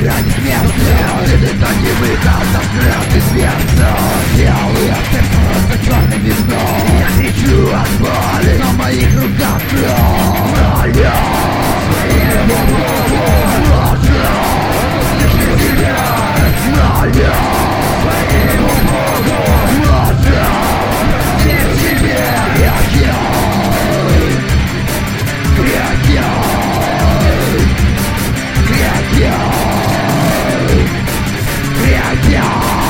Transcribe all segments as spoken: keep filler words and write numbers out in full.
грани смерти. Это не выход, открытый сердце. Белые ты просто черный вином. Я кричу от боли, на моих руках кровь. Моя своему Богу лучше. Лишь тебя, моя своему Богу лучше. Лишь тебе, я Крякер, Крякер, Крякер.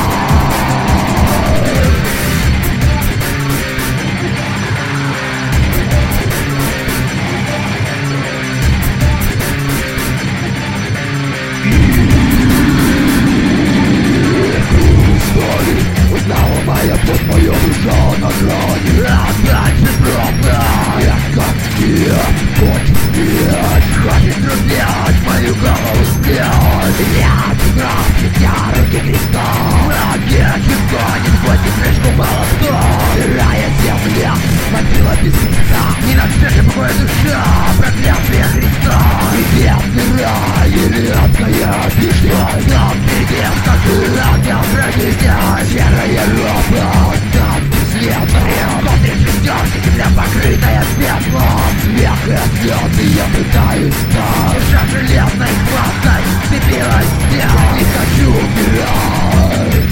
Узнала моя плоть, моя душа на грани. Опять же правда. Я как нет, хочет нет. Хочет рубить мою голову снять. Я прав, я руки креста. Ракет гонит сквозь крышку молотком. Стирая земля, мобила без конца. Не на свете покоя душа, проклятие Христа. Небесный рай или адская пища. Там впереди скажи, огня пройдите. Серая роба, там света. Внутри шестерки, земля покрытая пеплом. Смех и слезы, я пытаюсь там. Душа железной хваткой вцепилась в стену. Не хочу умирать.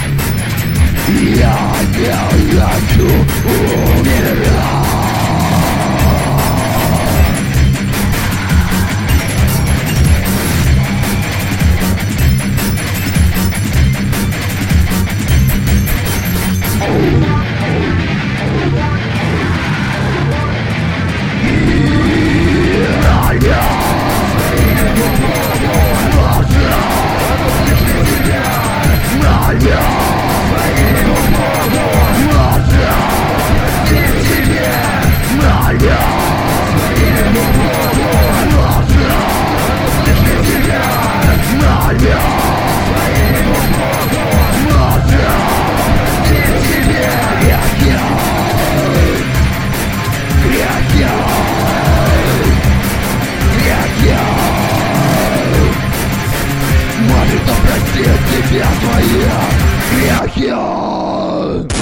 Я не хочу умирать. Может, он простит тебя твои грехи.